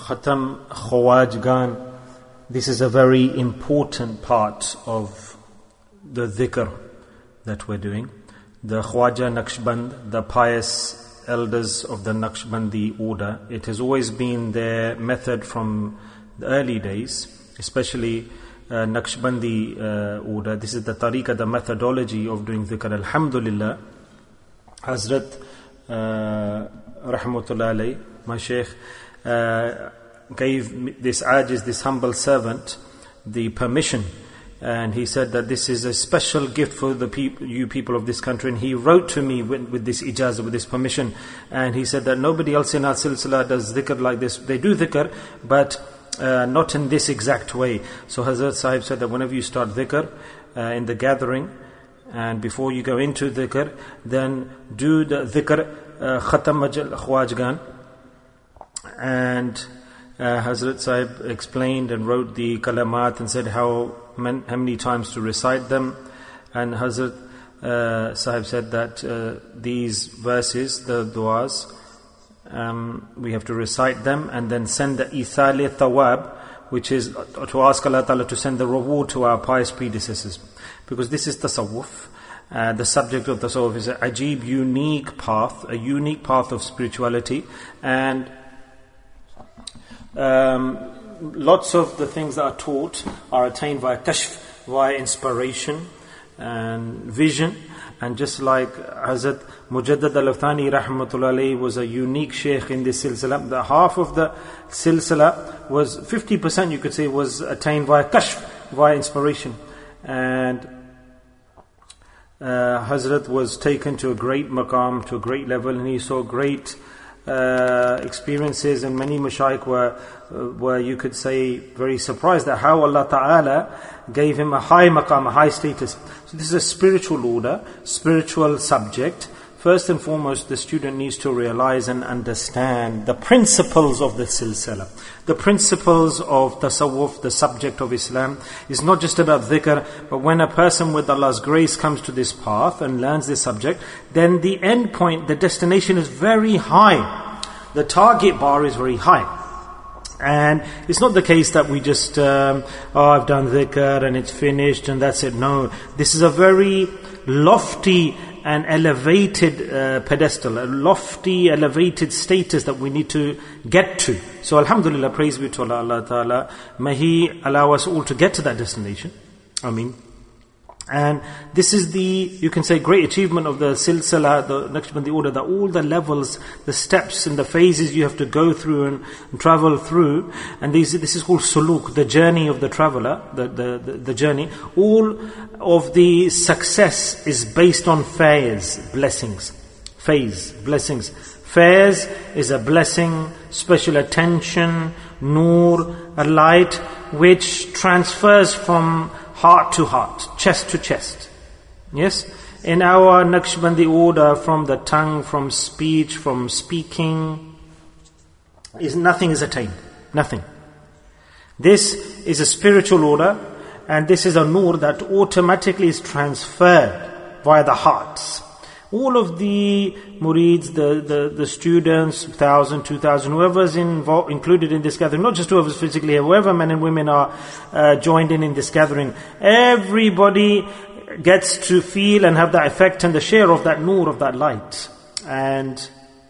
Khatam Khawajgan. This is a very important part of the dhikr that we're doing. The Khwaja Naqshband, the pious elders of the Naqshbandi order, it has always been their method from the early days, especially Naqshbandi order. This is the tariqah, the methodology of doing dhikr. Alhamdulillah, Hazrat Rahmatullah alayh, my Shaykh, gave this ajiz, this humble servant, the permission, and he said that this is a special gift for the you people of this country. And he wrote to me with this ijazah, with this permission, and he said that nobody else in our silsila does dhikr like this. They do dhikr, but not in this exact way. So Hazrat Sahib said that whenever you start dhikr in the gathering, and before you go into dhikr, then do the dhikr Khatam Khawajgan. And Hazrat Sahib explained and wrote the kalamat and said how many times to recite them. And Hazrat Sahib said that these verses, the du'as, we have to recite them and then send the ithal thawab, which is to ask Allah Ta'ala to send the reward to our pious predecessors. Because this is tasawwuf. The subject of tasawwuf is a ajib, unique path, a unique path of spirituality. And lots of the things that are taught are attained via kashf, via inspiration and vision. And just like Hazrat Mujaddad al-Thani rahmatullah alayhi was a unique sheikh in this silsila, the half of the silsila was 50%, you could say, was attained via kashf, via inspiration. And Hazrat was taken to a great maqam, to a great level, and he saw great experiences, and many mashayikh were, you could say, very surprised at how Allah Ta'ala gave him a high maqam, a high status. So this is a spiritual order, spiritual subject. First and foremost, the student needs to realize and understand the principles of the silsila. The principles of tasawwuf, the subject of Islam, is not just about dhikr, but when a person with Allah's grace comes to this path and learns this subject, then the end point, the destination is very high. The target bar is very high. And it's not the case that we just, I've done dhikr and it's finished and that's it. No, this is a very lofty and elevated pedestal, a lofty, elevated status that we need to get to. So alhamdulillah, praise be to Allah Ta'ala. May He allow us all to get to that destination. Ameen. And this is the, you can say, great achievement of the silsila, the Naqshbandi order, that all the levels, the steps and the phases you have to go through and travel through. And this is called suluk, the journey of the traveler, the journey. All of the success is based on faiz, blessings. Faiz, blessings. Faiz is a blessing, special attention, nur, a light which transfers from heart to heart, chest to chest. Yes? In our Naqshbandi order, from the tongue, from speech, from speaking, nothing is attained. Nothing. This is a spiritual order, and this is a nur that automatically is transferred via the hearts. All of the murids, the students, 1,000, 2,000, whoever's included in this gathering, not just whoever's physically here, whoever men and women are joined in this gathering, everybody gets to feel and have that effect and the share of that nur, of that light. And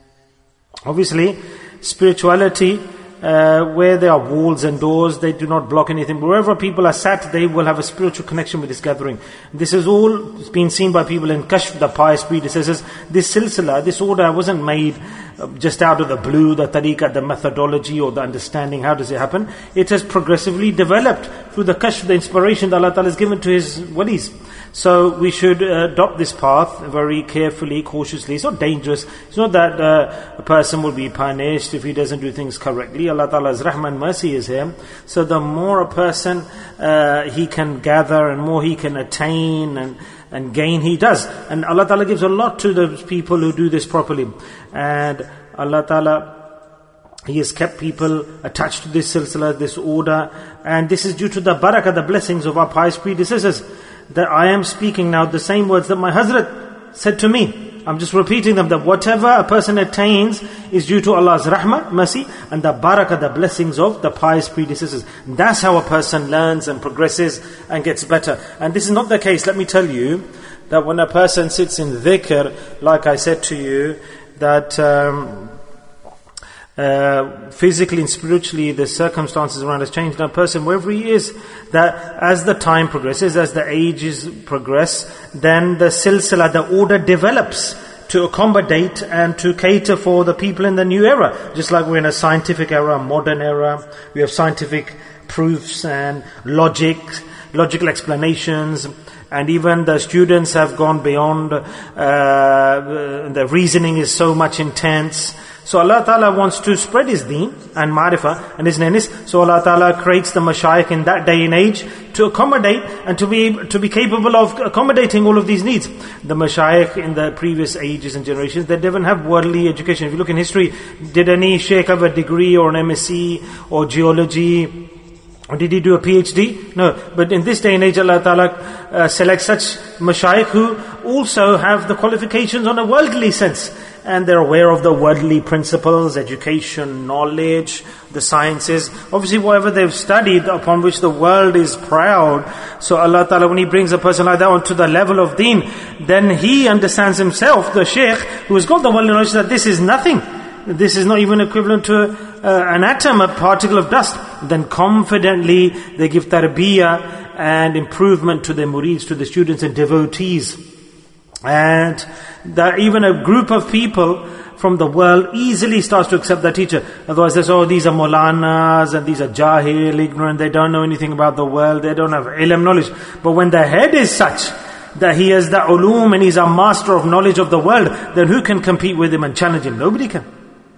obviously, spirituality, where there are walls and doors, they do not block anything. Wherever people are sat, they will have a spiritual connection with this gathering. This is all been seen by people in Kashf, the pious predecessors. This silsila, this order wasn't made just out of the blue, the tariqah, the methodology or the understanding. How does it happen? It has progressively developed through the Kashf, the inspiration that Allah Ta'ala has given to His walis. So we should adopt this path very carefully, cautiously. It's not dangerous. It's not that a person will be punished if he doesn't do things correctly. Allah Ta'ala's rahman, mercy is here. So the more a person he can gather and more he can attain and gain, he does. And Allah Ta'ala gives a lot to those people who do this properly. And Allah Ta'ala, He has kept people attached to this silsila, this order. And this is due to the barakah, the blessings of our pious predecessors. That I am speaking now the same words that my Hazrat said to me. I'm just repeating them, that whatever a person attains is due to Allah's rahmah, mercy, and the barakah, the blessings of the pious predecessors. That's how a person learns and progresses and gets better. And this is not the case, let me tell you, that when a person sits in dhikr, like I said to you, that physically and spiritually the circumstances around us change. Now a person, wherever he is, that as the time progresses, as the ages progress, then the silsila, the order develops to accommodate and to cater for the people in the new era. Just like we're in a scientific era, a modern era, we have scientific proofs and logical explanations, and even the students have gone beyond, the reasoning is so much intense. So Allah Ta'ala wants to spread His deen and ma'rifah and His nearness. So Allah Ta'ala creates the mashayikh in that day and age to accommodate and to be capable of accommodating all of these needs. The mashayikh in the previous ages and generations, they didn't have worldly education. If you look in history, did any sheikh have a degree or an MSc or geology? Or did he do a PhD? No. But in this day and age, Allah Ta'ala selects such mashayikh who also have the qualifications on a worldly sense. And they're aware of the worldly principles, education, knowledge, the sciences. Obviously, whatever they've studied, upon which the world is proud. So Allah Ta'ala, when He brings a person like that onto the level of deen, then he understands himself, the sheikh, who has got the worldly knowledge, that this is nothing. This is not even equivalent to an atom, a particle of dust. Then confidently they give tarbiyah and improvement to their murids, to the students and devotees. And that even a group of people from the world easily starts to accept that teacher. Otherwise they say, oh, these are Maulanas and these are Jahil, ignorant, they don't know anything about the world, they don't have ilm, knowledge. But when the head is such that he has the ulum and he's a master of knowledge of the world, then who can compete with him and challenge him? Nobody can.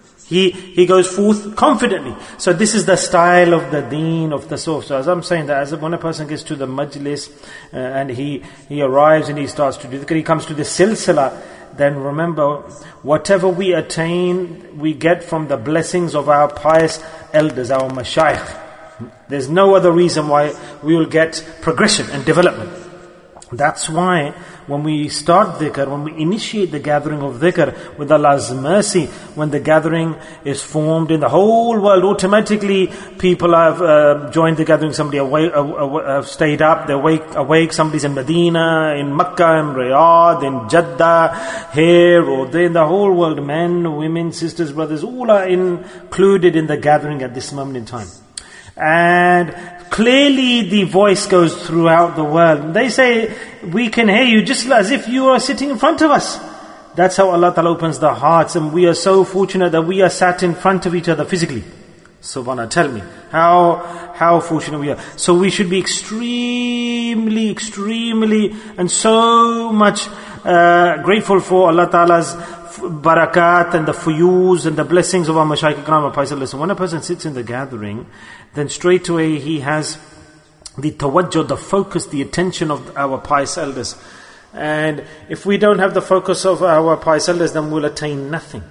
He goes forth confidently. So this is the style of the deen of tasawwuf. So as I'm saying that, when a person gets to the majlis and he arrives and he starts to do dhikr, he comes to the silsila, then remember, whatever we attain, we get from the blessings of our pious elders, our mashayikh. There's no other reason why we will get progression and development. That's why when we start dhikr, when we initiate the gathering of dhikr with Allah's mercy, when the gathering is formed in the whole world, automatically people have joined the gathering. Somebody have stayed up, they're awake. Somebody's in Medina, in Makkah, in Riyadh, in Jeddah, here or there, in the whole world. Men, women, sisters, brothers, all are included in the gathering at this moment in time. And clearly the voice goes throughout the world. They say, we can hear you just as if you are sitting in front of us. That's how Allah Ta'ala opens the hearts, and we are so fortunate that we are sat in front of each other physically. Subhanallah, tell me, how fortunate we are. So we should be extremely and so much grateful for Allah Ta'ala's barakat and the fuyuz and the blessings of our mashayikh ikram, our pious elders. When a person sits in the gathering, then straight away he has the tawajjuh, the focus, the attention of our pious elders. And if we don't have the focus of our pious elders, then we'll attain nothing.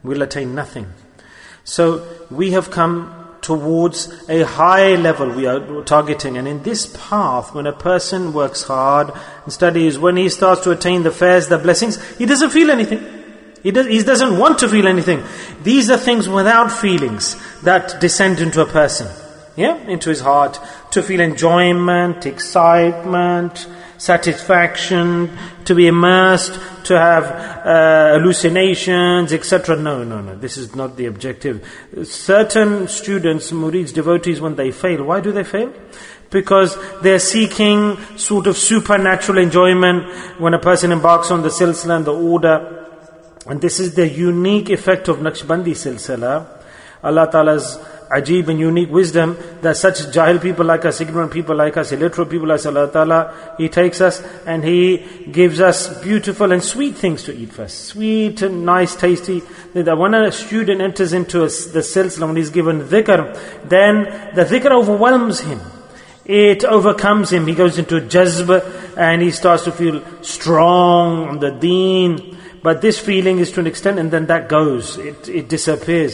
So we have come towards a high level we are targeting. And in this path, when a person works hard and studies, when he starts to attain the fairs, the blessings, he doesn't feel anything. He doesn't want to feel anything. These are things without feelings that descend into a person. Into his heart, to feel enjoyment, excitement, satisfaction, to be immersed, to have hallucinations, etc. No. This is not the objective. Certain students, murids, devotees, when they fail, why do they fail? Because they're seeking sort of supernatural enjoyment when a person embarks on the silsila and the order. And this is the unique effect of Naqshbandi silsila. Allah Ta'ala's ajib and unique wisdom, that such jahil people like us, ignorant people like us, illiterate people like us, Allah Ta'ala, He takes us and He gives us beautiful and sweet things to eat first. Sweet and nice, tasty. That when a student enters into the silsila, when he's given dhikr, then the dhikr overwhelms him. It overcomes him. He goes into jazb and he starts to feel strong on the deen. But this feeling is to an extent, and then that goes. It disappears.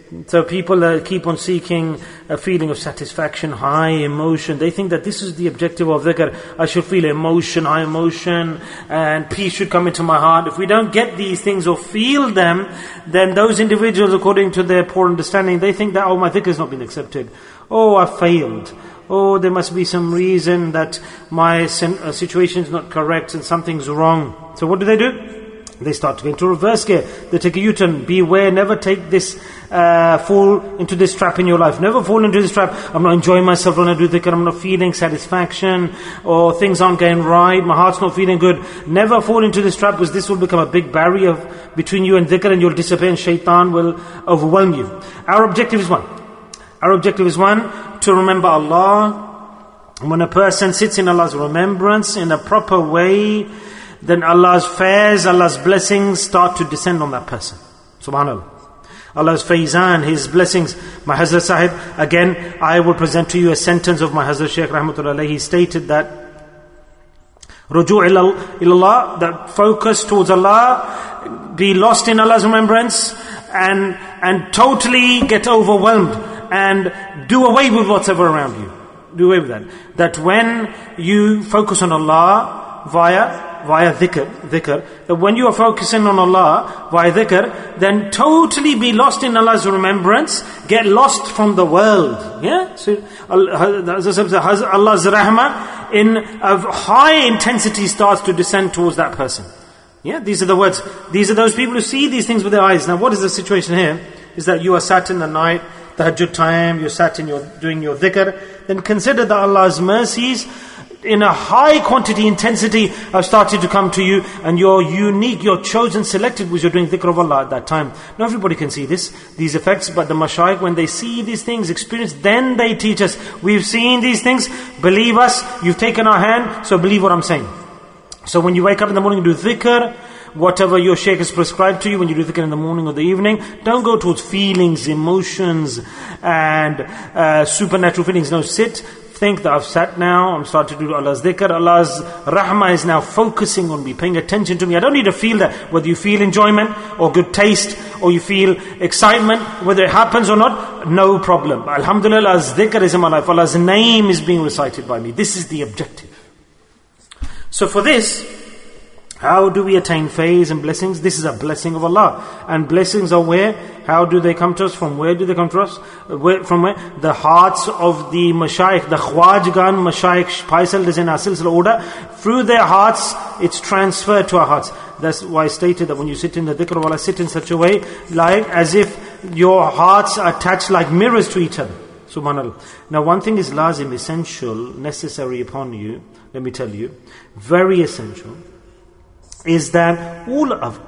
So people keep on seeking a feeling of satisfaction, high emotion. They think that this is the objective of dhikr. I should feel emotion, high emotion, and peace should come into my heart. If we don't get these things or feel them, then those individuals, according to their poor understanding, they think that, oh, my dhikr has not been accepted. Oh, I failed. Oh, there must be some reason that my situation is not correct and something's wrong. So what do? They start to go into reverse gear. They take a U-turn. Beware, never take this, fall into this trap in your life. Never fall into this trap. I'm not enjoying myself when I do dhikr. I'm not feeling satisfaction, or things aren't going right. My heart's not feeling good. Never fall into this trap, because this will become a big barrier between you and dhikr, and you'll disappear and shaitan will overwhelm you. Our objective is one. Our objective is one, to remember Allah. When a person sits in Allah's remembrance in a proper way, then Allah's fairs, Allah's blessings start to descend on that person. Subhanallah. Allah's faizan, His blessings. My Hazrat Sahib, again, I will present to you a sentence of my Hazrat Shaykh Rahmatullah Alayhi. He stated that Ruju' ilallah, that focus towards Allah, be lost in Allah's remembrance, and totally get overwhelmed, and do away with whatever around you. Do away with that. That when you focus on Allah via dhikr, that when you are focusing on Allah via dhikr, then totally be lost in Allah's remembrance, get lost from the world. Yeah? So Allah's rahmah in a high intensity starts to descend towards that person. Yeah, these are the words. These are those people who see these things with their eyes. Now what is the situation here? Is that you are sat in the night, tahajjud time, you're sat in doing your dhikr, then consider that Allah's mercies in a high quantity, intensity have started to come to you, and you're unique, you're chosen, selected, because you're doing dhikr of Allah at that time. Not everybody can see these effects, but the mashayikh, when they see these things, experience, then they teach us. We've seen these things, believe us, you've taken our hand, so believe what I'm saying. So when you wake up in the morning and do dhikr, whatever your shaykh has prescribed to you, when you do dhikr in the morning or the evening, don't go towards feelings, emotions, and supernatural feelings. No, sit, think that I've sat now, I'm starting to do Allah's dhikr. Allah's rahmah is now focusing on me, paying attention to me. I don't need to feel that. Whether you feel enjoyment or good taste, or you feel excitement, whether it happens or not, no problem. Alhamdulillah, Allah's dhikr is in my life. Allah's name is being recited by me. This is the objective. So for this, how do we attain faiz and blessings? This is a blessing of Allah. And blessings are where? How do they come to us? From where do they come to us? From where? The hearts of the mashayikh, the khwajgan mashayikh, Faisal is in our silsila order. Through their hearts, it's transferred to our hearts. That's why I stated that when you sit in the dhikr of Allah, sit in such a way, like as if your hearts are attached like mirrors to each other. Subhanallah. Now one thing is lazim, essential, necessary upon you, let me tell you, very essential, is that all of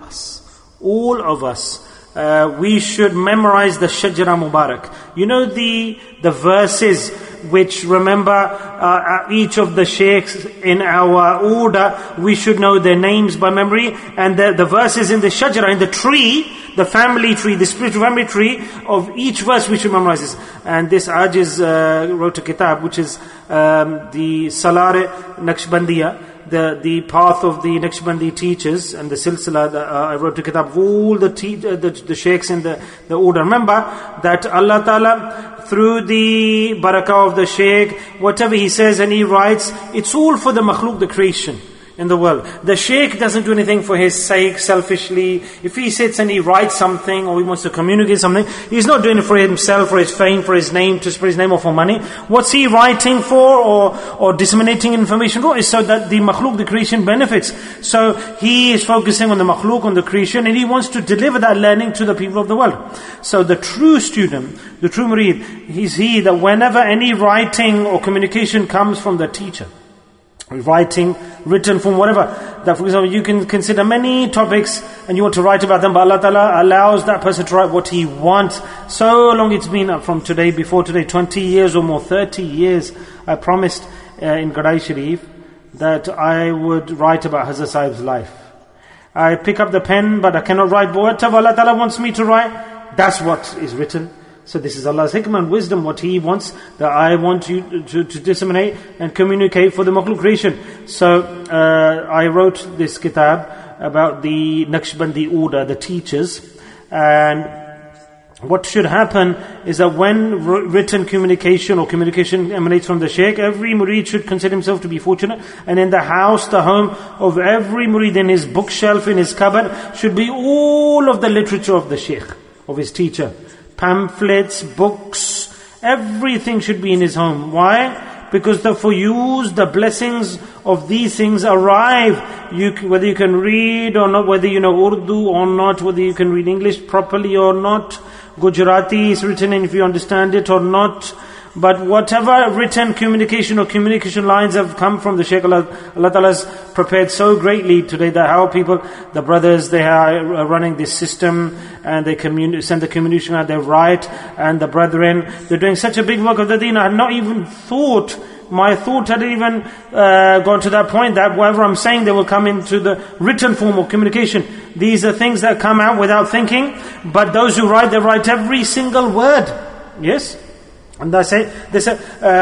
us, we should memorize the Shajara Mubarak. You know the verses which, remember, each of the sheikhs in our order, we should know their names by memory, and the verses in the Shajara, in the tree, the family tree, the spiritual family tree of each verse, we should memorize this. And this Ajiz wrote a kitab, which is the Salare Naqshbandiya, the path of the Naqshbandi teachers, and the silsila. I wrote a kitab of all the sheikhs in the order. Remember that Allah Ta'ala, through the barakah of the sheikh, whatever he says and he writes, it's all for the makhluk, the creation in the world. The sheikh doesn't do anything for his sake, selfishly. If he sits and he writes something, or he wants to communicate something, he's not doing it for himself, for his fame, for his name, to spread his name, or for money. What's he writing for, or disseminating information for, is so that the makhluk, the creation, benefits. So he is focusing on the makhluk, on the creation, and he wants to deliver that learning to the people of the world. So the true student, the true murid, is he that whenever any writing or communication comes from the teacher, writing, written form, whatever, that for example you can consider many topics and you want to write about them, but Allah Ta'ala allows that person to write what he wants. So long it's been from today, before today, 20 years or more, 30 years, I promised in Gadai Sharif that I would write about Hazrat Sahib's life. I pick up the pen, but I cannot write, but whatever Allah Ta'ala wants me to write, that's what is written. So this is Allah's hikmah and wisdom, what He wants, that I want you to disseminate and communicate for the makhluk creation. So I wrote this kitab about the Naqshbandi order, the teachers, and what should happen is that when written communication or communication emanates from the Shaykh, every murid should consider himself to be fortunate. And in the house, the home of every murid, in his bookshelf, in his cupboard, should be all of the literature of the Shaykh, of his teacher. Pamphlets, books, everything should be in his home. Why? Because the fuyuz, the blessings of these things arrive. Whether you can read or not, whether you know Urdu or not, whether you can read English properly or not, Gujarati is written in if you understand it or not. But whatever written communication or communication lines have come from the Shaykh, Allah Ta'ala has prepared so greatly today that how people, the brothers, they are running this system and they send the communication out, they write, and the brethren, they're doing such a big work of the deen. I had not even thought, my thought hadn't even gone to that point that whatever I'm saying, they will come into the written form of communication. These are things that come out without thinking, but those who write, they write every single word. Yes? And I say, I say,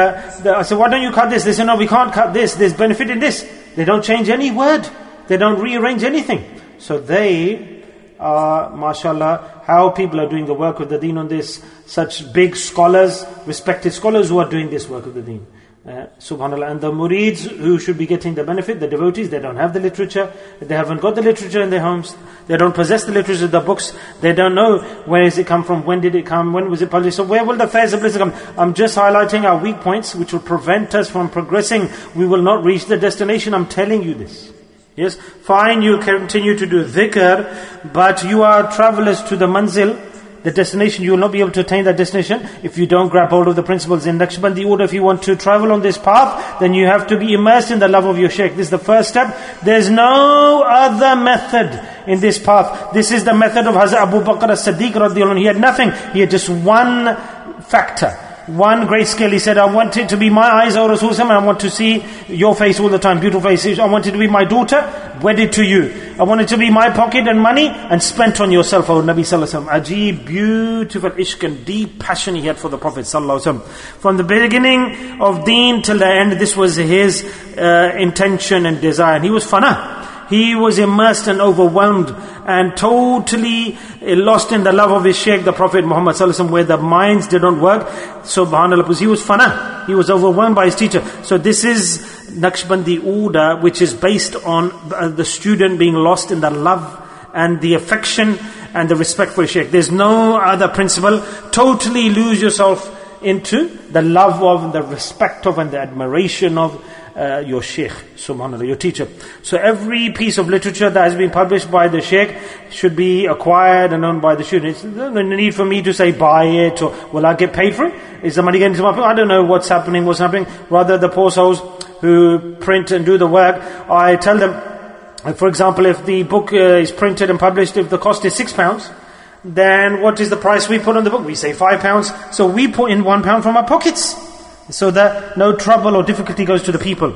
why don't you cut this? They say, no, we can't cut this. There's benefit in this. They don't change any word. They don't rearrange anything. So they are, mashallah, how people are doing the work of the deen on this. Such big scholars, respected scholars who are doing this work of the deen. Subhanallah. And the murids who should be getting the benefit, the devotees, they don't have the literature. They haven't got the literature in their homes. They don't possess the literature, the books. They don't know where does it come from, when did it come, when was it published. So where will the fairs of bliss come? I'm just highlighting our weak points which will prevent us from progressing. We will not reach the destination. I'm telling you this. Yes, fine, you continue to do dhikr, but you are travelers to the manzil, the destination. You will not be able to attain that destination if you don't grab hold of the principles in Naqshbandi order. If you want to travel on this path, then you have to be immersed in the love of your Shaykh. This is the first step. There's no other method in this path. This is the method of Hazrat Abu Bakr as-Siddiq radiyallahu anhu. He had nothing. He had just one factor, one great skill. He said, I want it to be my eyes, O Rasul, and I want to see your face all the time, beautiful face. I want it to be my daughter, wedded to you. I want it to be my pocket and money and spent on yourself, O Nabi Sallallahu Alaihi Wasallam. Ajib, beautiful ishq and deep passion he had for the Prophet Sallallahu Alaihi Wasallam. From the beginning of deen till the end, this was his intention and desire. And he was fana. He was immersed and overwhelmed and totally lost in the love of his Shaykh, the Prophet Muhammad Sallallahu Alaihi Wasallam, where the minds didn't work. Subhanallah, because he was fana. He was overwhelmed by his teacher. So this is Naqshbandi order, which is based on the student being lost in the love and the affection and the respect for his Shaykh. There's no other principle. Totally lose yourself into the love of, the respect of, and the admiration of your Shaykh, subhanAllah, your teacher. So every piece of literature that has been published by the Shaykh should be acquired and owned by the student. There's no need for me to say buy it or will I get paid for it? Is the money getting to my pocket? I don't know what's happening. Rather, the poor souls who print and do the work, I tell them, for example, if the book is printed and published, if the cost is £6, then what is the price we put on the book? We say £5. So we put in £1 from our pockets, so that no trouble or difficulty goes to the people.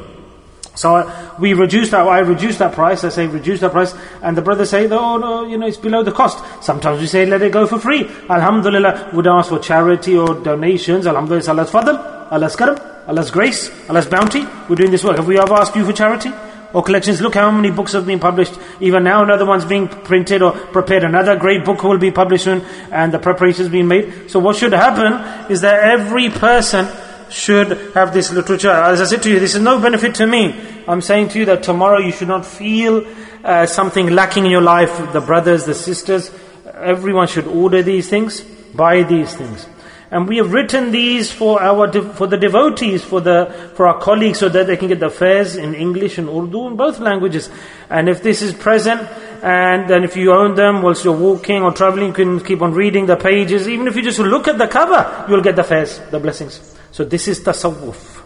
So I reduce that price. I say reduce that price, and the brothers say, oh no, it's below the cost. Sometimes we say let it go for free. Alhamdulillah, we don't ask for charity or donations. Alhamdulillah, it's Allah's fadl, Allah's karam, Allah's grace, Allah's bounty. We're doing this work. Have we ever asked you for charity or collections? Look how many books have been published. Even now another one's being printed or prepared. Another great book will be published soon, and the preparations being made. So what should happen is that every person should have this literature. As I said to you, this is no benefit to me. I'm saying to you that tomorrow you should not feel something lacking in your life. The brothers, the sisters, everyone should order these things, buy these things. And we have written these for the devotees, for our colleagues, so that they can get the fairs in English and Urdu in both languages. And if this is present, and then if you own them whilst you're walking or traveling, you can keep on reading the pages. Even if you just look at the cover, you'll get the fairs, the blessings. So this is tasawwuf.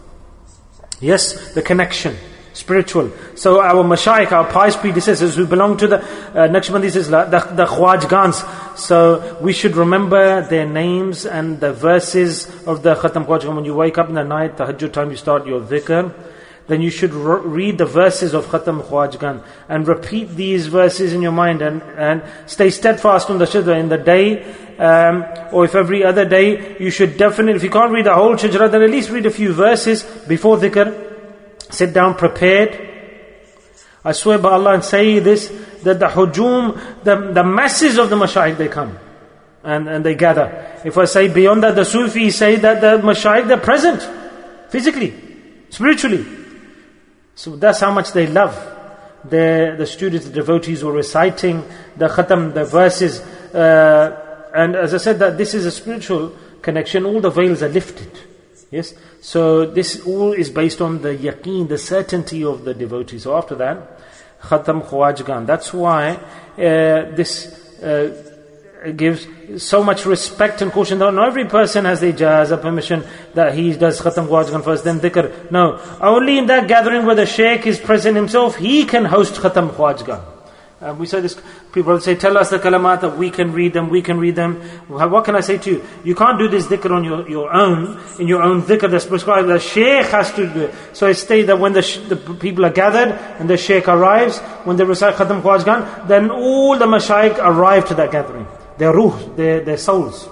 Yes, the connection, spiritual. So our mashayikh, our pious predecessors who belong to the Naqshbandis, the Khwajgans. So we should remember their names and the verses of the Khatam Khwajgan. When you wake up in the night, tahajjud time, you start your dhikr, then you should read the verses of Khatam Khwajgan and repeat these verses in your mind and stay steadfast on the shajra in the day, or if every other day, you should definitely, if you can't read the whole shajra, then at least read a few verses before dhikr. Sit down prepared. I swear by Allah and say this, that the hujum, the masses of the mashayikh, they come. and they gather. If I say beyond that, the Sufis say that the Mashayikh, they're present, physically, spiritually. So that's how much they love the students, the devotees who are reciting the khatam, the verses. And as I said, that this is a spiritual connection, all the veils are lifted. Yes? So this all is based on the yaqeen, the certainty of the devotee. So after that, Khatam Khwajgan. That's why this gives so much respect and caution. Not every person has the ijazah, permission that he does Khatam Khwajgan first, then dhikr. No, only in that gathering where the Shaykh is present himself, he can host Khatam Khwajgan. We say this, people say, tell us the kalamat that we can read them. What can I say to you? You can't do this dhikr on your own, in your own dhikr that's prescribed. The Shaykh has to do it. So it states that when the people are gathered and the Shaykh arrives, when they recite Khatam Khwajgan, then all the Mashayikh arrive to that gathering. Their ruh, their souls.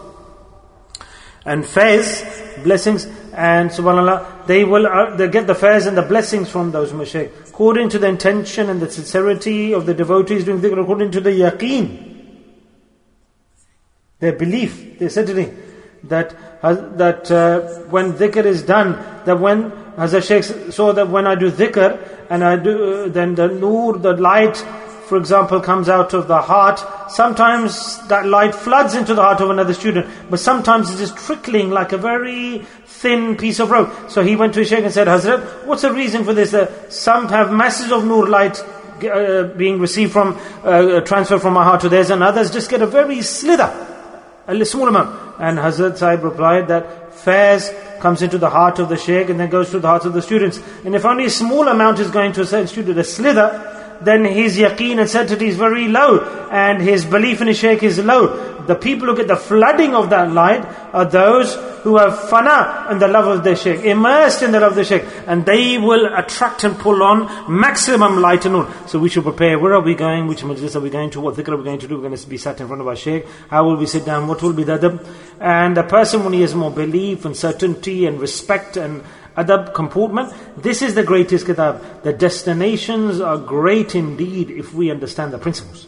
And faiz, blessings, and subhanAllah, they get the faiz and the blessings from those Mashayikh. According to the intention and the sincerity of the devotees doing dhikr, according to the yaqeen, their belief, their certainty, that when dhikr is done, that when Hazrat Shaykh saw that when I do dhikr and I do, then the nur, the light, for example, comes out of the heart. Sometimes that light floods into the heart of another student, but sometimes it is trickling like a very thin piece of rope. So he went to his Shaykh and said, Hazrat, what's the reason for this? Some have masses of nur light being received from, transfer from my heart to theirs, and others just get a very slither, a small amount. And Hazrat Sahib replied that faiz comes into the heart of the Shaykh and then goes to the hearts of the students. And if only a small amount is going to a certain student, a slither, then his yaqeen and certainty is very low, and his belief in his Shaykh is low. The people who get the flooding of that light are those who have fana in the love of their Shaykh, immersed in the love of their Shaykh, and they will attract and pull on maximum light and nur. So we should prepare. Where are we going? Which majlis are we going to? What dhikr are we going to do? We're going to be sat in front of our Shaykh. How will we sit down? What will be the adab? And a person, when he has more belief and certainty and respect and adab, comportment, this is the greatest kitab. The destinations are great indeed if we understand the principles.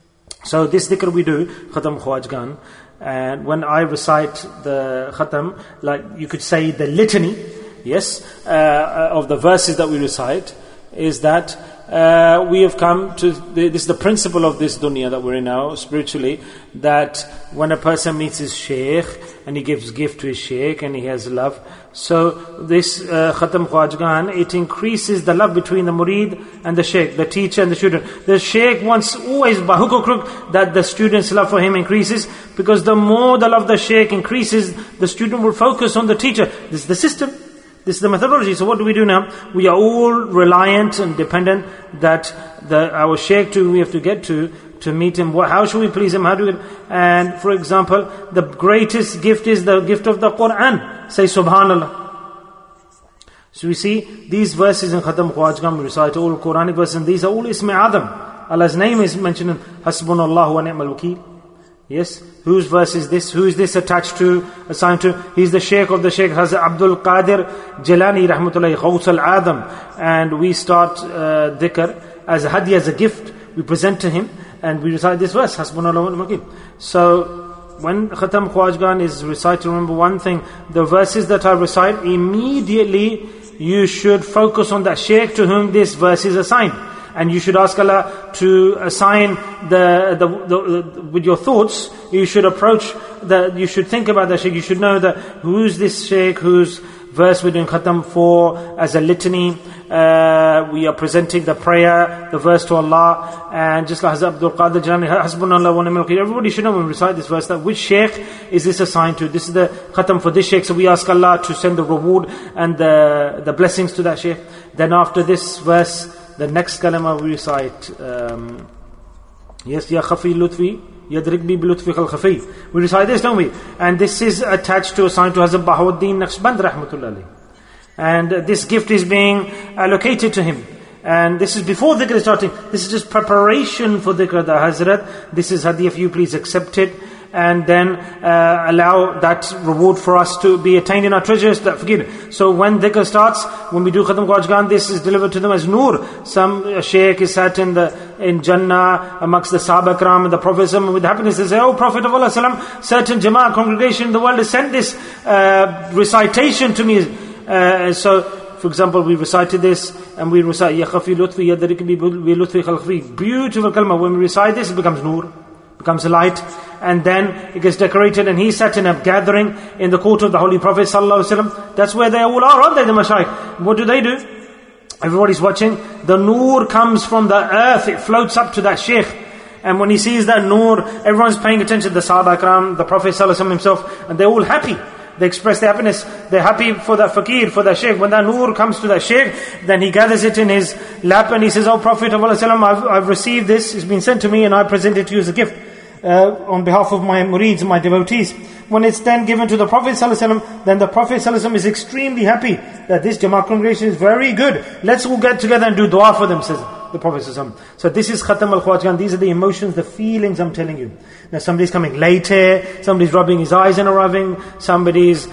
So this dhikr we do, Khatam Khwajgan, and when I recite the Khatam, like you could say the litany, yes, of the verses that we recite, is that we have come to, this is the principle of this dunya that we're in now, spiritually, that when a person meets his Shaykh, and he gives gift to his Shaykh, and he has love, so this Khatam Khwajgan, it increases the love between the murid and the Shaykh, the teacher and the student. The Shaykh wants always, by hook or crook, that the student's love for him increases, because the more the love of the Shaykh increases, the student will focus on the teacher. This is the system. This is the methodology. So what do we do now? We are all reliant and dependent that our Shaykh we have to get to meet him. How should we please him? How do we? And for example, the greatest gift is the gift of the Quran. Say Subhanallah. So we see these verses in Khatam Khwajgan, we recite all Quranic verses, and these are all Ismi Adam. Allah's name is mentioned in Hasbunallahu wa ni'mal wakeel. Yes, whose verse is this? Who is this attached to, assigned to? He's the Shaykh of the Shaykh, Hazrat Abdul Qadir Jilani Rahmatullahi Ghaus al-Adam. And we start dhikr as a hadi, as a gift. We present to him and we recite this verse, Hasbunallahu wa ni'mal wakeel. So when Khatam Khwajgan is recited, remember one thing, the verses that I recite, immediately you should focus on that Shaykh to whom this verse is assigned. And you should ask Allah to assign with your thoughts. You should approach you should think about the Shaykh. You should know that who's this Shaykh, whose verse we're doing Khatam for as a litany. We are presenting the prayer, the verse to Allah, and just like Hazrat Abdul Qadir Jilani, Hasbunallah wa ni'mal wakeel. Everybody should know when we recite this verse that which Shaykh is this assigned to. This is the Khatam for this Shaykh. So we ask Allah to send the reward and the blessings to that Shaykh. Then after this verse, the next kalama we recite, yes, Ya Khafi Lutfi, Yadrik bi Lutfi Khal Khafi. We recite this, don't we? And this is attached to, assigned to Hazrat Bahauddin Naqshband Rahmatullahi. And this gift is being allocated to him. And this is before dhikr is starting. This is just preparation for dhikr, the Hazrat. This is hadiyah, if you please accept it. and then allow that reward for us to be attained in our treasures, that fakir. So when dhikr starts, when we do Khatam Khwajgan, this is delivered to them as nur. Some shaykh is sat in Jannah amongst the Sahaba Ikram and the Prophet with happiness. They say, "Oh Prophet of Allah Sallam, certain Jama'ah congregation in the world has sent this recitation to me." So, for example, we recited this and we recite Ya Khafi Lutfi Yadrik bi Lutfi Khalfi. Beautiful kalma. When we recite this, it becomes nur, becomes light, and then it gets decorated. And he sat in a gathering in the court of the Holy Prophet Sallallahu Alaihi Wasallam. That's where they all are, aren't they, the Mashayikh? What do? Everybody's watching. The nur comes from the earth, it floats up to that Shaykh. And when he sees that nur, everyone's paying attention. The Sahaba Ikram, the Prophet Sallallahu Alaihi Wasallam himself, and they're all happy. They express their happiness. They're happy for that fakir, for that shaykh. When that nur comes to that shaykh, then he gathers it in his lap and he says, "Oh Prophet of Allah, I've received this. It's been sent to me and I present it to you as a gift on behalf of my murids, my devotees." When it's then given to the Prophet ﷺ, then the Prophet ﷺ is extremely happy that this Jama'ah congregation is very good. Let's all get together and do dua for them, says the Prophet ﷺ. So this is Khatam al-Khwajgan. These are the emotions, the feelings I'm telling you. Now somebody's coming late here, somebody's rubbing his eyes and arriving, somebody's,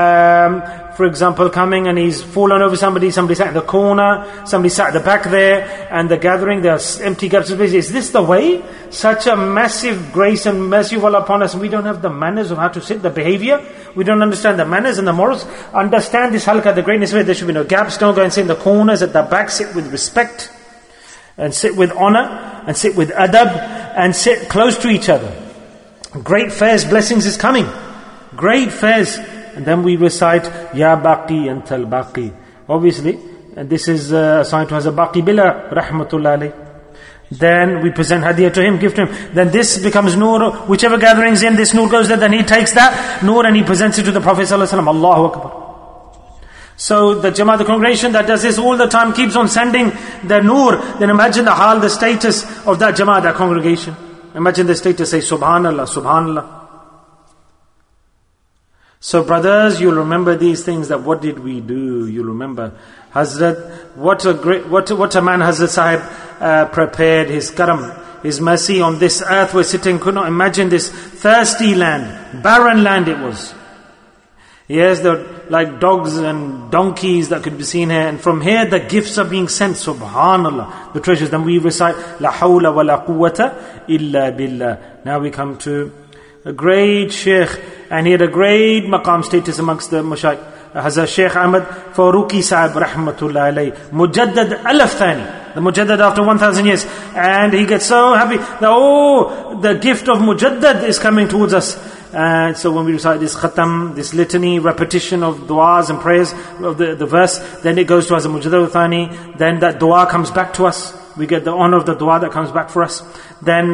for example, coming and he's fallen over somebody sat in the corner, somebody sat at the back there, and the gathering, there's empty gaps of space. Is this the way? Such a massive grace and mercy of Allah upon us, and we don't have the manners of how to sit, the behavior. We don't understand the manners and the morals. Understand this halqa, the greatness of it. There should be no gaps. Don't go and sit in the corners at the back. Sit with respect, and sit with honor, and sit with adab, and sit close to each other. Great fairs, blessings is coming. Great fairs. And then we recite, Ya Baqi Antal Baqi. Obviously, and this is assigned to us a Baqi Billah, Rahmatullah alayh. Then we present hadiyah to him, gift to him. Then this becomes nur. Whichever gatherings in, this nur goes there. Then he takes that nur and he presents it to the Prophet ﷺ. Allahu Akbar. So the Jama'ah, the congregation that does this all the time, keeps on sending the nur. Then imagine the hal, the status of that Jama'ah, that congregation. Imagine the status, say Subhanallah, Subhanallah. So brothers, you'll remember these things, that what did we do? You'll remember Hazrat, what a man Hazrat Sahib prepared, his karam, his mercy on this earth. We're sitting, could not imagine this thirsty land, barren land it was. Yes, there were like dogs and donkeys that could be seen here, and from here the gifts are being sent, subhanallah, the treasures. Then we recite, La hawla wa la quwwata illa billah. Now we come to a great Shaykh, and he had a great maqam status amongst the Mashayikh. Hazrat Shaykh Ahmad Faruqi Sahib Rahmatullah alayhi, Mujaddad Alaf Thani, the Mujaddad after 1,000 years. And he gets so happy that, the gift of Mujaddad is coming towards us. And so when we recite this khatam, this litany, repetition of du'as and prayers of the verse, then it goes to us a Mujaddad Thani, then that dua comes back to us. We get the honor of the dua that comes back for us. Then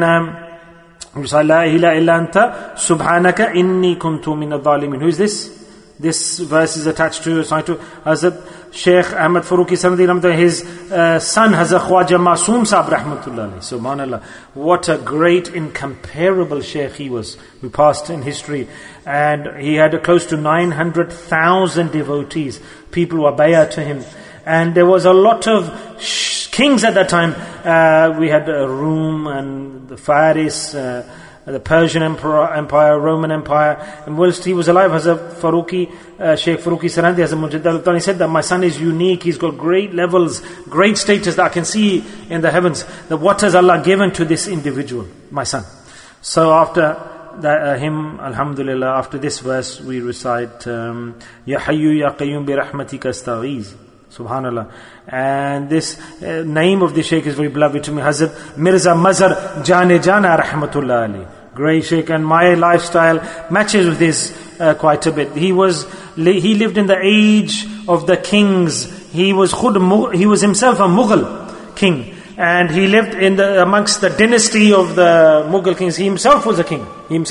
we recite, La ilaha illa anta subhanaka inni kuntu min al-zalimin. Who is this? This verse is attached to Hazrat Shaykh Ahmad Faruqi Sanadi, his son Hazrat Khwaja Masoom Sahib Rahmatullah alayhi. Subhanallah. What a great, incomparable Shaykh he was. We passed in history. And he had close to 900,000 devotees. People were bayah to him. And there was a lot of kings at that time. We had Rome and the Faris, the Persian Empire, Roman Empire. And whilst he was alive, Hazrat Faruqi, Shaykh Faruqi Sarandi, Hazrat Mujaddad al-Thani said that my son is unique, he's got great levels, great status that I can see in the heavens. That what has Allah given to this individual, my son. So after that, alhamdulillah, after this verse, we recite, Ya Hayyu Ya Qayyum Bi Rahmatika Astaghiz. Subhanallah. And this name of the Shaykh is very beloved to me. Hazrat Mirza Mazhar Jane Jana Rahmatullah Ali. Great Shaykh, and my lifestyle matches with his quite a bit. He lived in the age of the kings. He was himself a Mughal king. And he lived amongst the dynasty of the Mughal kings. He himself was a king.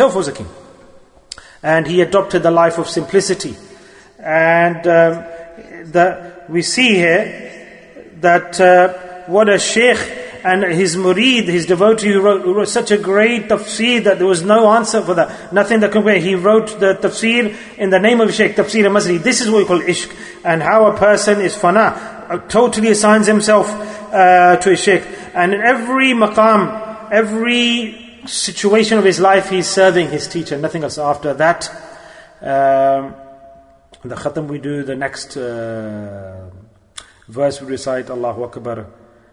And he adopted the life of simplicity. And we see here that what a Shaykh and his murid, his devotee, who wrote such a great tafsir that there was no answer for that. Nothing that could be. He wrote the tafsir in the name of Shaykh, Tafsir al-Masri. This is what we call ishq. And how a person is fana, totally assigns himself to a Shaykh. And in every maqam, every situation of his life, he's serving his teacher, nothing else. After that, the khatam we do, the next verse we recite, Allahu Akbar.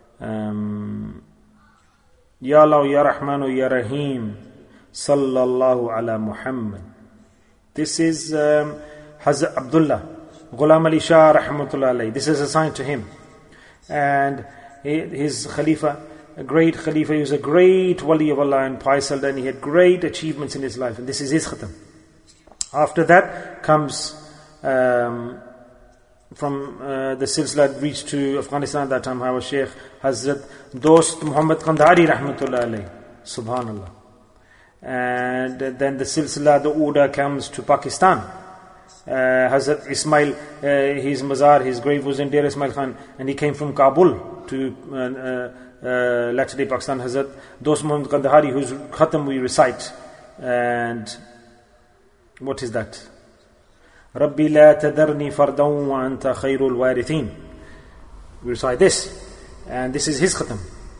Ya Allah, Ya Rahmanu, Ya Rahim, Sallallahu ala Muhammad. This is Hazrat Abdullah, Ghulam Ali Shah Rahmatullah alayhi. This is assigned to him. And his Khalifa, a great Khalifa, he was a great Wali of Allah and pious elder, and he had great achievements in his life. And this is his khatam. After that comes from the silsila reached to Afghanistan at that time, our Shaykh Hazrat Dost Muhammad Kandhari Rahmatullah alayhi. Subhanallah. And then the silsila, the order comes to Pakistan. Hazrat Ismail, his mazar, his grave was in Deir Ismail Khan, and he came from Kabul to latter-day Pakistan. Hazrat Dost Muhammad Kandhari, whose khatam we recite. And what is that? Rabbi la tadarni fardan wa anta khairul warithin. We recite this, and this is his khatam,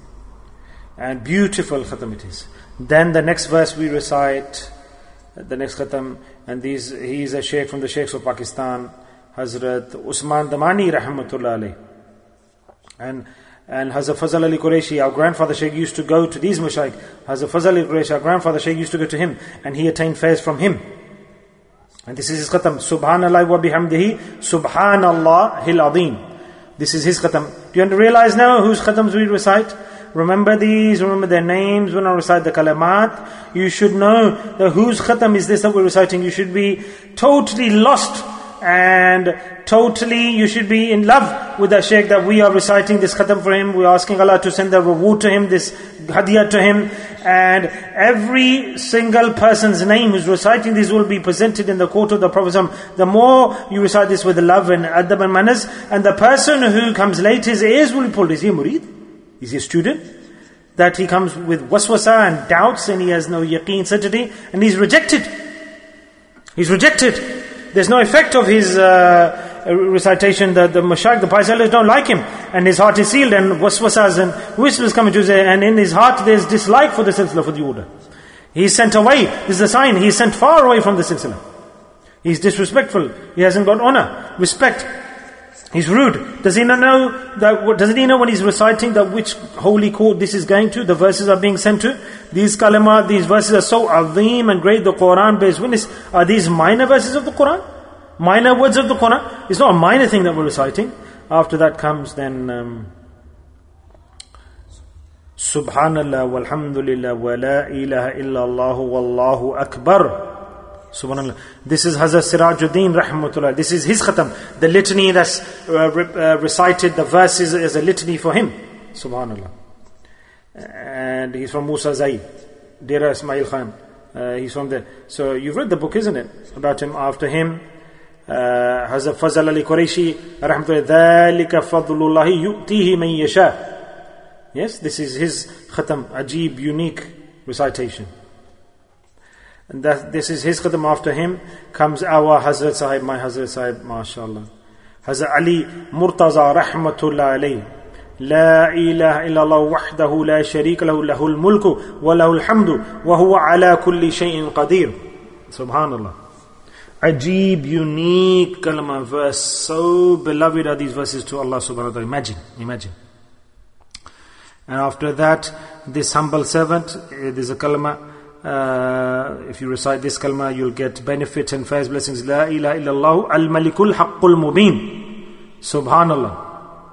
and beautiful khatam it is. Then the next verse we recite, the next khatam, and he is a sheikh from the sheikhs of Pakistan, Hazrat Usman Damani Rahmatullah alayh. And Hazrat Fazal Ali Qureshi, our grandfather sheikh, used to go to these mashayikh. Hazrat Fazal Ali Qureshi, our grandfather sheikh, used to go to him, and he attained faiz from him. And this is his khatam, Subhanallah wa bihamdihi, Subhanallah hil azim. This is his khatam. Do you realize now whose khatams we recite? Remember these, remember their names. When I recite the kalamat, you should know that whose khatam is this that we're reciting. You should be totally lost, and totally you should be in love with that shaykh that we are reciting this khatam for him. We're asking Allah to send the reward to him, this hadiyah to him. And every single person's name who's reciting this will be presented in the court of the Prophet. The more you recite this with love and adab and manners, and the person who comes late, his ears will be pulled. Is he a murid? Is he a student? That he comes with waswasa and doubts, and he has no yaqeen, certainty, and he's rejected. He's rejected. There's no effect of his recitation. The mashayikh, the pious elders don't like him, and his heart is sealed, and waswasas and whispers come into his ear, and in his heart there's dislike for the silsila, for the order. He's sent away. This is a sign. He's sent far away from the silsila. He's disrespectful. He hasn't got honor, respect. He's rude. Does he not know that? Doesn't he know when he's reciting that which holy court this is going to? The verses are being sent to. These kalamat, these verses are so azim and great. The Quran bears witness. Are these minor verses of the Quran? Minor words of the Quran? It's not a minor thing that we're reciting. After that comes then Subhanallah walhamdulillah wa la ilaha illallah wallahu akbar. Subhanallah. This is Hazrat Sirajuddin Rahmatullah. This is his khatam. The litany that's recited, the verses is a litany for him. Subhanallah. And he's from Musa Zaid, Dera Ismail Khan. He's from there. So you've read the book, isn't it? About him. After him, Hazrat Fazal Ali Qureshi Rahmatullah. ذَلِكَ فَضْلُ اللَّهِ يُؤْتِيهِ مَنْ يَشَاءُ. Yes, this is his khatam. Ajib, unique recitation. And this is his khatam. After him comes our Hazrat Sahib, my Hazrat Sahib, mashallah. Hazrat Ali Murtaza Rahmatullah alayhi. La ilaha illallah wahdahu la sharika lahu, lahul mulku wa lahul hamdu wa huwa ala kulli shay'in qadir. Subhanallah. Ajib, unique kalama verse. So beloved are these verses to Allah subhanahu wa ta'ala. Imagine. And after that, this humble servant, there's a kalama. If you recite this kalma, you'll get benefit and faiz blessings. La ilaha illallah al-malikul haqqul mubin. Subhanallah.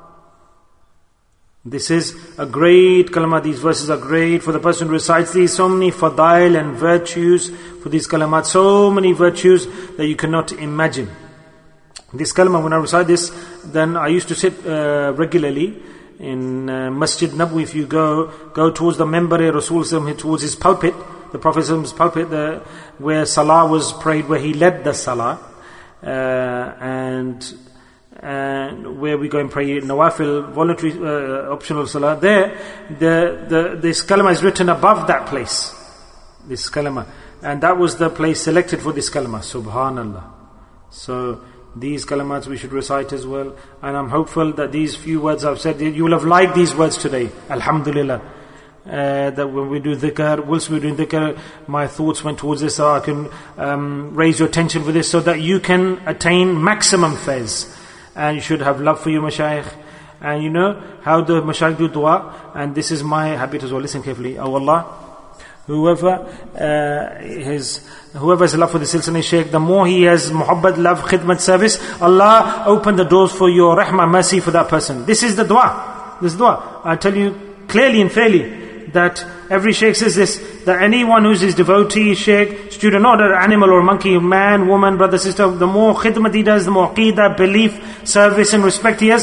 This is a great kalma. These verses are great for the person who recites these. So many fadail and virtues for these kalamat. So many virtues that you cannot imagine. This kalma, when I recite this, then I used to sit regularly in Masjid Nabwi. If you go towards the Minbar Rasul, towards his pulpit, the Prophet's pulpit, where Salah was prayed, where he led the Salah, and where we go and pray Nawafil, voluntary, optional Salah. There, this kalama is written above that place. This kalama, and that was the place selected for this kalama. Subhanallah. So these kalamats we should recite as well, and I'm hopeful that these few words I've said, you will have liked these words today. Alhamdulillah. that when we do dhikr, whilst we're doing dhikr, my thoughts went towards this, so I can raise your attention with this, so that you can attain maximum faiz. And you should have love for your mashayikh. And you know how the mashayikh do dua, and this is my habit as well. Listen carefully. Oh Allah, whoever has love for the silsila shaykh, the more he has muhabbat, love, khidmat, service, Allah open the doors for your rahmah, mercy for that person. This is the dua. This dua. I tell you clearly and fairly that every shaykh says this, that anyone who's his devotee, shaykh, student, not an animal or a monkey, man, woman, brother, sister, the more khidmat he does, the more aqeedah, belief, service and respect he has,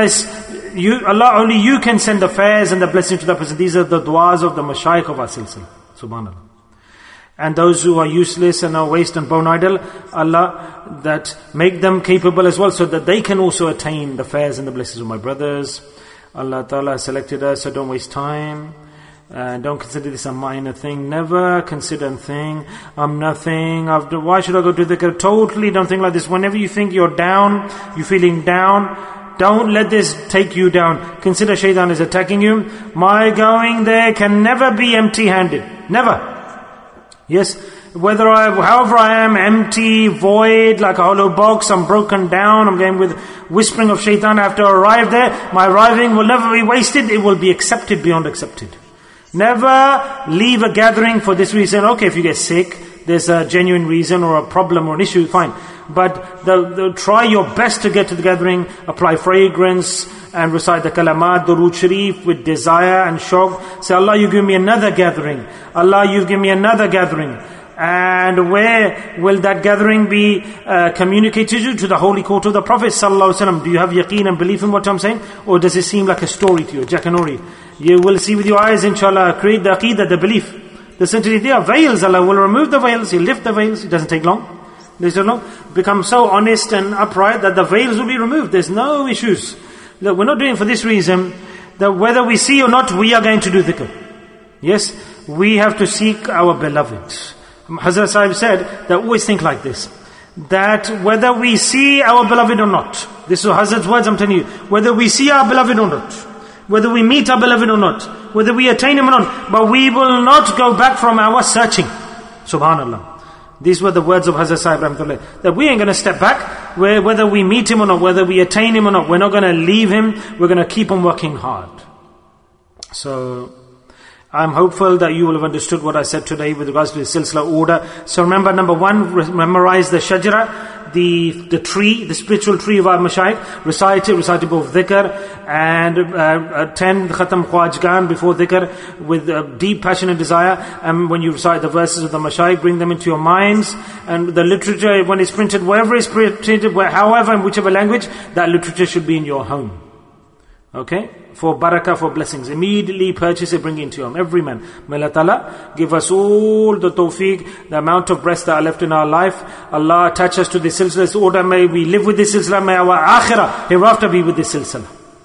Allah only you can send the fairs and the blessing to that person. These are the du'as of the mashayikh of our silsila. Subhanallah. And those who are useless and are waste and bone idle, Allah, that make them capable as well, so that they can also attain the fairs and the blessings of my brothers. Allah Ta'ala selected us, so don't waste time. Don't consider this a minor thing. Never consider a thing. I'm nothing. Why should I go to dhikr? Totally don't think like this. Whenever you think you're down, you're feeling down, don't let this take you down. Consider shaitan is attacking you. My going there can never be empty-handed. Never. Yes, however I am, empty, void, like a hollow box, I'm broken down, I'm going with whispering of shaitan. I have to arrive there. My arriving will never be wasted. It will be accepted beyond accepted. Never leave a gathering for this reason. Okay, if you get sick, there's a genuine reason or a problem or an issue, fine. But try your best to get to the gathering, apply fragrance and recite the kalamat, durood sharif with desire and shauq. Say, Allah, you give me another gathering. Allah, you give me another gathering. And where will that gathering be communicated to the holy court of the Prophet ﷺ? Do you have yaqeen and belief in what I'm saying? Or does it seem like a story to you, Jakanori? You will see with your eyes, inshallah, create the aqeedah, the belief. The certainty there are veils. Allah will remove the veils. He'll lift the veils. It doesn't take long. Become so honest and upright that the veils will be removed. There's no issues. Look, we're not doing it for this reason, that whether we see or not, we are going to do dhikr. Yes, we have to seek our beloved. Hazrat Sahib said that always think like this, that whether we see our beloved or not, this is Hazrat's words, I'm telling you, whether we see our beloved or not, whether we meet our beloved or not, whether we attain him or not, but we will not go back from our searching. Subhanallah. These were the words of Hazrat Sahib Rahmatullah, that we ain't going to step back, whether we meet him or not, whether we attain him or not, we're not going to leave him, we're going to keep on working hard. So, I'm hopeful that you will have understood what I said today with regards to the silsila order. So remember, number one, memorize the shajara, the tree, the spiritual tree of our mashayikh. Recite both dhikr, and attend the khatam khwajgan before dhikr with deep passion and desire. And when you recite the verses of the mashayikh, bring them into your minds. And the literature, when it's printed, wherever it's printed, however, in whichever language, that literature should be in your home. Okay? For barakah, for blessings. Immediately purchase it, bring it into your home. Every man. May Allah Ta'ala give us all the tawfiq, the amount of breaths that are left in our life. Allah attach us to this silsila order. May we live with this silsila. May our akhirah hereafter be with this silsila.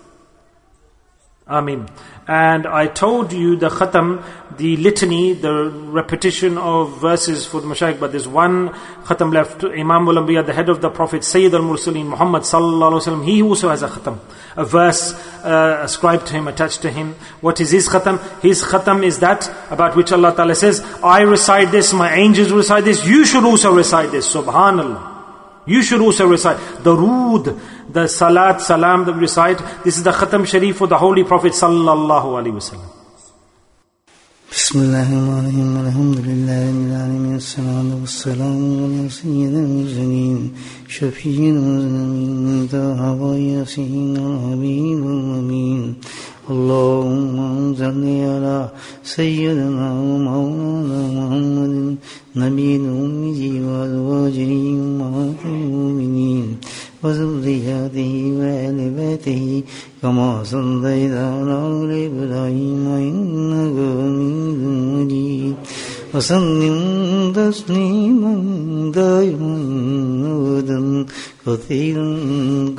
Ameen. And I told you the khatam, the litany, the repetition of verses for the mashayikh, but there's one khatam left. Imam al-Anbiya, the head of the Prophet, Sayyid al-Mursaleen, Muhammad sallallahu alaihi wasallam, he also has a khatam, a verse ascribed to him, attached to him. What is his khatam? His khatam is that about which Allah Ta'ala says, I recite this, my angels recite this, you should also recite this. Subhanallah. You should also recite the rood, the salat, salam that we recite. This is the Khatam Sharif for the Holy Prophet sallallahu alaihi wasallam. Bismillahirrahmanirrahim. Alhamdulillahi rabbil alamin. Wassalatu wassalamu ala sayyidil mursalin. Shafi'il muzlimin. Taha wa yasin habibul amin. Allahumma salli ala sayyidina wa mawlana Muhammadin nabiyil ummi wa azwajihi ummahatil mu'minin wa dhurriyyatihi wa ahli baytihi kama sallaita ala ali Ibrahim innaka Hamidum Majid wa sallim tasliman daiman abadan kathiran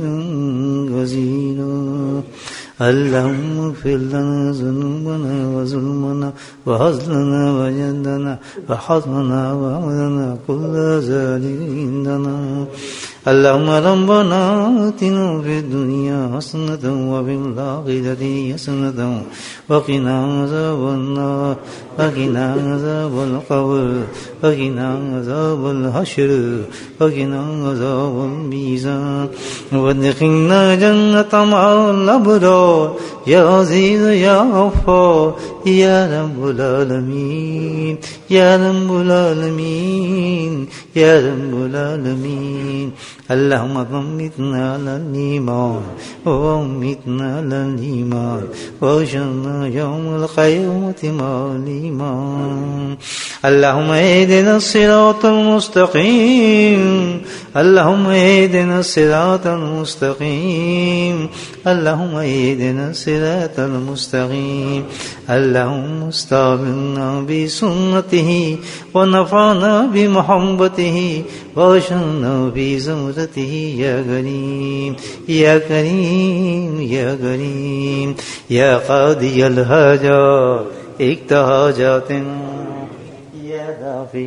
kaseeran. اللهم اغفر لنا ذنوبنا وظلمنا وهزلنا وجدنا وحظنا وعملنا كل ذلك عندنا اللهم ربنا آتنا في الدنيا حسنة وفي الآخرة حسنة وقنا عذاب النار وقنا عذاب القبر وقنا عذاب الحشر وقنا عذاب الميزان وادخلنا جنة مع الأبرار يا عزيز يا غفار يا رب العالمين يا رب العالمين يا رب العالمين اللهم ضمتنا على الإيمان وأمتنا على الإيمان وأجرنا يوم القيامة مع الإيمان اللهم اهدنا الصراط المستقيم اللهم اهدنا الصراط المستقيم اللهم اهدنا الصراط المستقيم اللهم استعملنا بسنته ونفعنا بمحبته واشرنا بزمرته يا كريم يا كريم يا كريم يا قاضي الحاجات اقض حاجاتنا يا دافع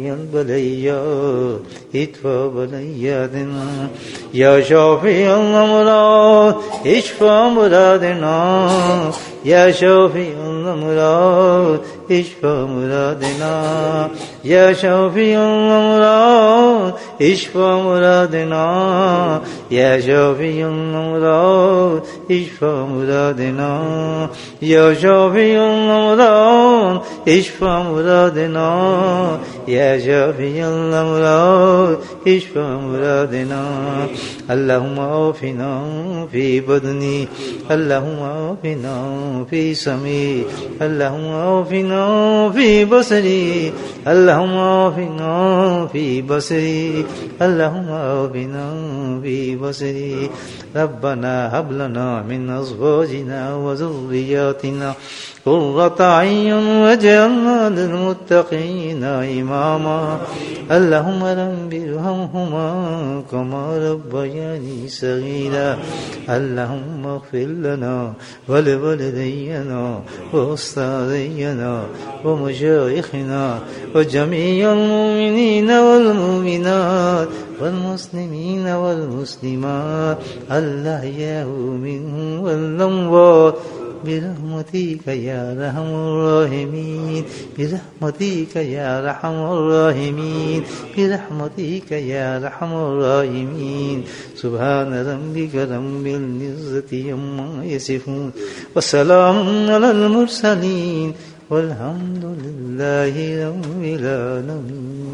البليات ادفع بلياتنا يا شافي الأمراض اشفى مرادنا يا شافي الأمراض اشفى مرادنا يا شافي الأمراض اشفى مرادنا يا شافي الأمراض اشفى مرادنا يا شافي الأمراض اشفى مرادنا يا شافي الأمراض اشفى مرادنا اللهم عافنا في بدني اللهم عافنا في سمعي اللهم عافنا في بصري اللهم عافنا في بصري اللهم عافنا في بصري ربنا هب لنا من أزواجنا وذرياتنا قرة أعين واجعلنا للمتقين إماما اللهم رب ارحمهما كما ربياني صغيرا اللهم اغفر لنا ولوالدينا وأستاذينا ومشايخنا وجميع المؤمنين والمؤمنات والمسلمين والمسلمات الأحياء منهم والأموات برحمتك يا أرحم الراحمين برحمتك يا أرحم الراحمين برحمتك يا أرحم الراحمين سبحان ربك رب العزة عما يصفون وسلام على المرسلين والحمد لله رب العالمين.